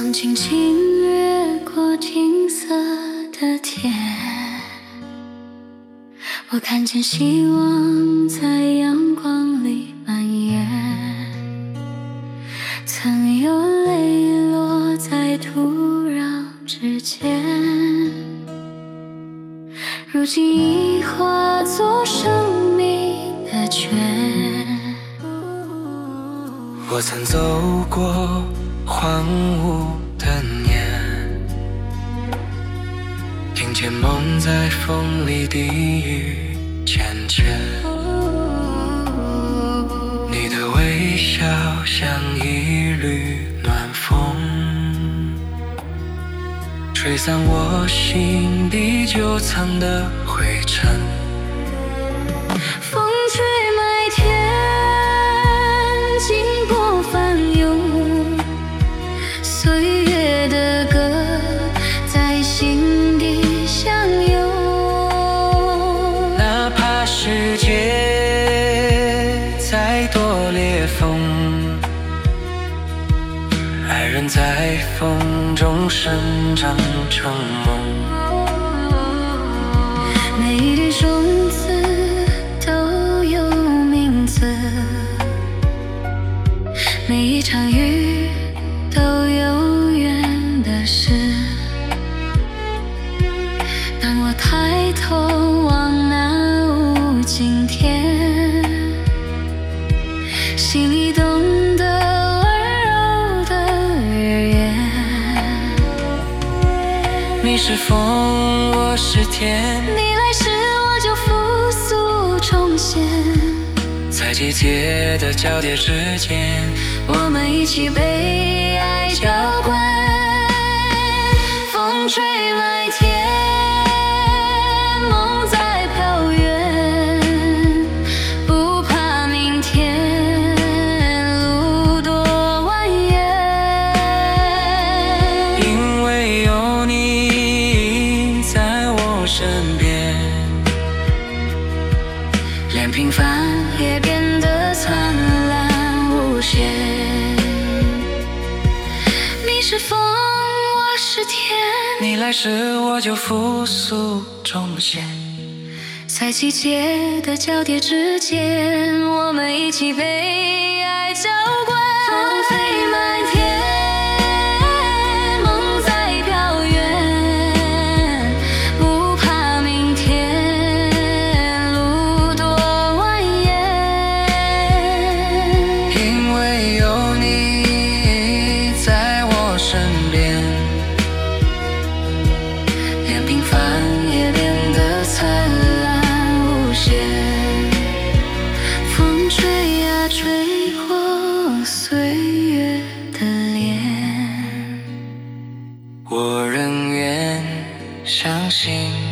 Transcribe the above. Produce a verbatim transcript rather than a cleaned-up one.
风轻轻掠过金色的天，我看见希望在阳光里蔓延，曾有泪落在土壤之间，如今已化作生命的泉。 我曾走过荒芜的年，听见梦在风里低语浅浅，你的微笑像一缕暖风，吹散我心底旧藏的灰尘。 风吹麦田，经过翻涌，岁月的歌在心底相拥。 哪怕世界再多裂缝，爱人在风中生长成梦。 每一粒种子都有名字，每一场雨都有缘的事。当我抬头望那无尽天，心里懂得温柔的日月。 你是风，我是天， 你来时我就复苏重现， 在季节的交叠之间， 我们一起被爱浇灌。风吹麦田，梦在飘远，不怕明天路多蜿蜒， 因为有你在我身边， 连平凡也变得灿烂无限。你是风，我是天， 你来时我就复苏重现， 在季节的交叠之间，我们一起被爱浇灌。风飞麦田，梦在飘远，不怕明天路多蜿蜒， 因为有你在我身边， 连平凡也变得灿烂无限。风吹呀吹过岁月的脸， 我仍愿相信